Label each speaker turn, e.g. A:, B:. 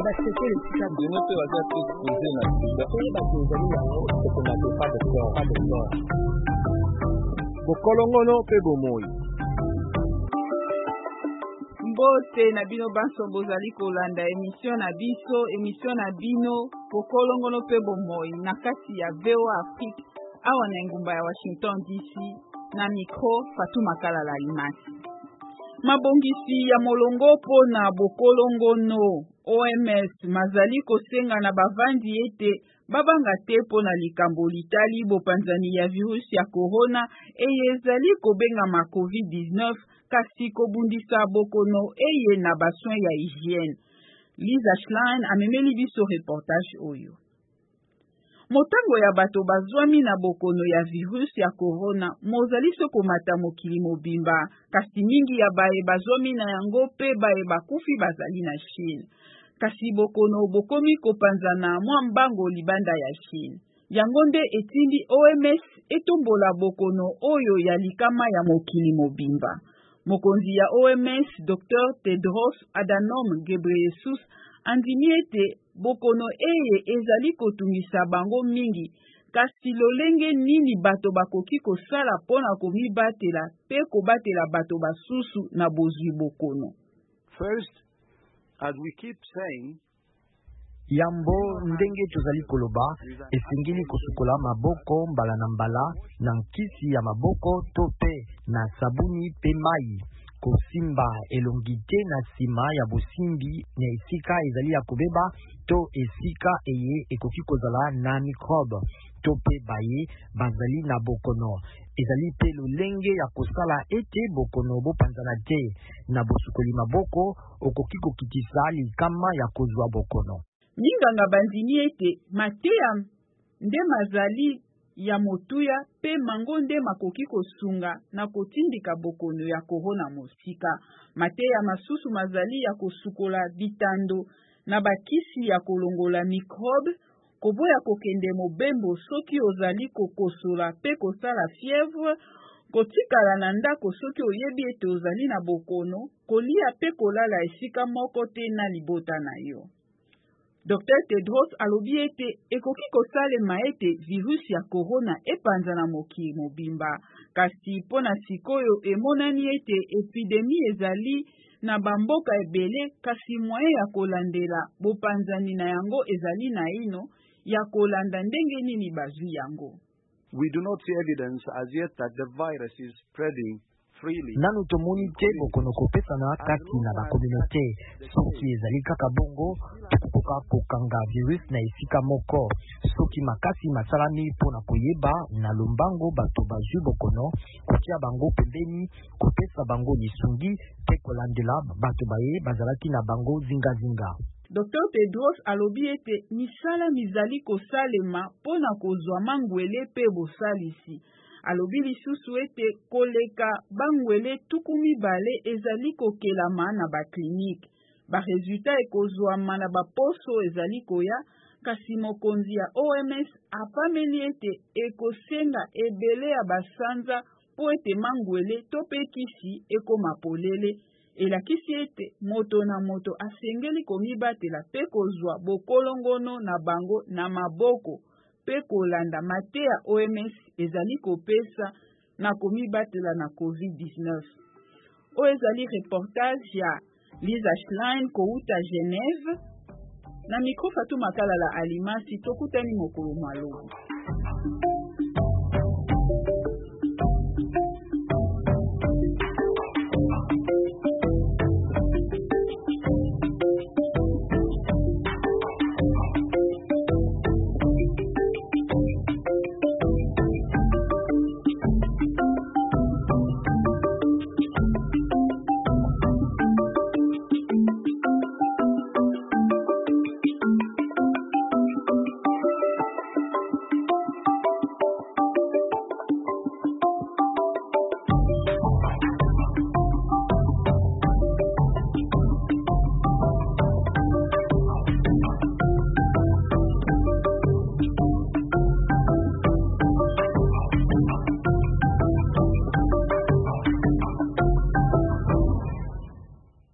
A: batraiter le sida.
B: Je ne peux pas poser la sida.
A: Et bato ezali yango tokonaka pas docteur.
C: Bokolongono pe bomoi.
D: Mbote na bino banso bozali kolanda émission na bino bokolongono pe bomoi na kati ya VOA Afrique awa na ngumba ya Washington DC na micro Fatuma Kalala Limasi. Mabongisi ya molongo po na bokolongono OMS mazali kosenga na bavandi ete babanga te po na likambo litali bopanzani ya virus ya corona ezali kobenga ma COVID-19 kasi kobundisa bokono eye na basoin ya hygiène. Lisa Schlein amemeli biso reportage oyo. Motango ya bato bazwami na bokono ya virus ya corona mozali soko mata mokili mobimba kasi mingi ya bae bazwami na yango pe bae bakufi bazali na Chine. Kasi bokono bokomi kopanzana mwa mbango libanda ya Chine. Yango nde etindi OMS etombola bokono oyo ya likama ya mokili mobimba. Mokonzi ya OMS Dr. Tedros Adhanom Ghebreyesus andimi ete bokono eye ezali kotungisa bango mingi kasi lolenge nini bato bakoki kosala pona komibatela pe kobatela bato basusu na bozwi bokono.
B: First, as we keep saying,
E: yambo ndenge tozali koloba esengeli kosukola maboko mbala na mbala na nkisi ya maboko to pe na sabuni pe mai kosimba elongi te na sima ya bosimbi na esika ezali ya kobeba to esika eye ekoki kozala na microbe to pe baye bazali na bokono ezali pe lolenge ya kosala ete bokono bopanzana te na bosukoli maboko okoki kokitisa likama ya kozwa bokono.
D: Minganga bandini ete mateya nde mazali ya motuya pe mango nde makoki kosunga na kotindika bokono ya corona mosika. Mateya masusu mazali ya kosukola bitando na bakisi ya kolongola microbe koboya kokende mobembo soki ozali kokosola pe kosala fièvre kotikala na ndako soki oyebi ete ozali na bokono kolia pe kolala esika moko te na libota na yo. Dr. Tedros alobi ete ekoki kosalema ete virus ya corona epanzana mokili mobimba kasi pona sikoyo emonani ete epidemi ezali na bamboka ebele kasi moyen ya kolandela bopanzani na yango ezali na ino ya kolanda ndenge nini bazwi yango.
B: We do not see evidence as yet that the virus is spreading freely.
E: Nanu tomoni te bokono kopesana kati na ba communauté soki ezali kaka bongo tokoka kokanga virus na esika moko soki makasi masalami pona koyeba na lombango bato bazwi bokono kotia bango pembeni kopesa bango lisungi pe kolandela bato baye bazalaki na bango zinga.
D: Dr. Tedros alobi ete misala mizali kosalema pona kozwa mangwele pe bosalisi. Alobi lisusu ete koleka bangwele tukumi bale ezali kokelama na baklinike. Ba resultat ekozwama na baposo ezali koya kasi mokonzi ya OMS apameli ete ekosenga ebele ya basanza po ete mangwele to pe kisi ekoma polele. Elakisi ete moto na moto asengeli komibatela pe kozwa bokolongono na bango na maboko pe kolanda mateya OMS ezali kopesa na komibatela na COVID-19. O ezali reportage ya Lisa Schlein kouta Genève na micro Fatuma Kalala Alimasi tokutani mokolo malo.